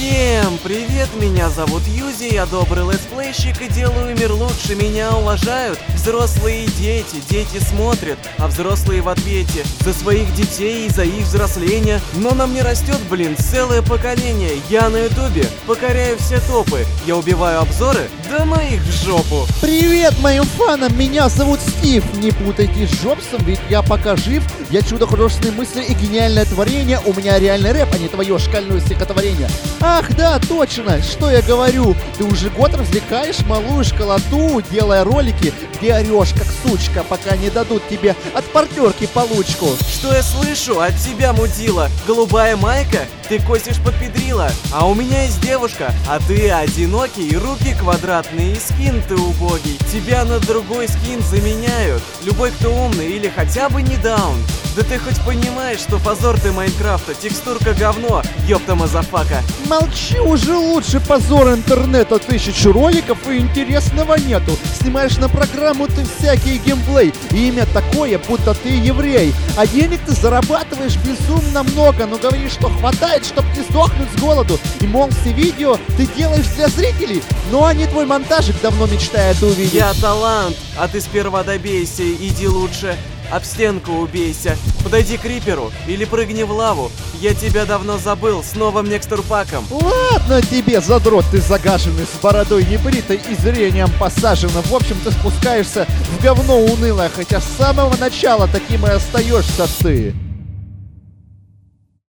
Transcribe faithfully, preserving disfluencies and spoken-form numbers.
Всем привет, меня зовут Юзи, я добрый летсплейщик и делаю мир лучше, меня уважают взрослые и дети, дети смотрят, а взрослые в ответе за своих детей и за их взросление. Но на мне растет, блин, целое поколение, я на ютубе покоряю все топы, я убиваю обзоры, да моих в жопу. Привет моим фанам, меня зовут Стив, не путайте с Джобсом, ведь я пока жив, я чудо художественной мысли и гениальное творение, у меня реальный рэп, а не твое шкальное стихотворение. Ах да, точно, что я говорю, ты уже год развлекаешь малую школоту, делая ролики, где орешь как сучка, пока не дадут тебе от партнерки получку. Что я слышу от тебя, мудила? Голубая майка? Ты косишь под педрила. А у меня есть девушка, а ты одинокий, руки квадратные и скин ты убогий. Тебя на другой скин заменяют. Любой, кто умный или хотя бы не даун. Да ты хоть понимаешь, что позор ты Майнкрафта, текстурка говно, ёпта мазафака. Молчи уже лучше, позор интернета, тысячу роликов и интересного нету. Снимаешь на программу ты всякий геймплей, и имя такое, будто ты еврей. А денег ты зарабатываешь безумно много, но говоришь, что хватает, чтоб не сдохнуть с голоду. И мол, все видео ты делаешь для зрителей, но они твой монтажик давно мечтают увидеть. Я талант, а ты сперва добейся, иди лучше об стенку убейся. Подойди к Риперу или прыгни в лаву. Я тебя давно забыл с новым некстурпаком. Ладно тебе, задрот ты загаженный, с бородой небритой и зрением посаженным. В общем, ты спускаешься в говно унылое, хотя с самого начала таким и остаешься ты.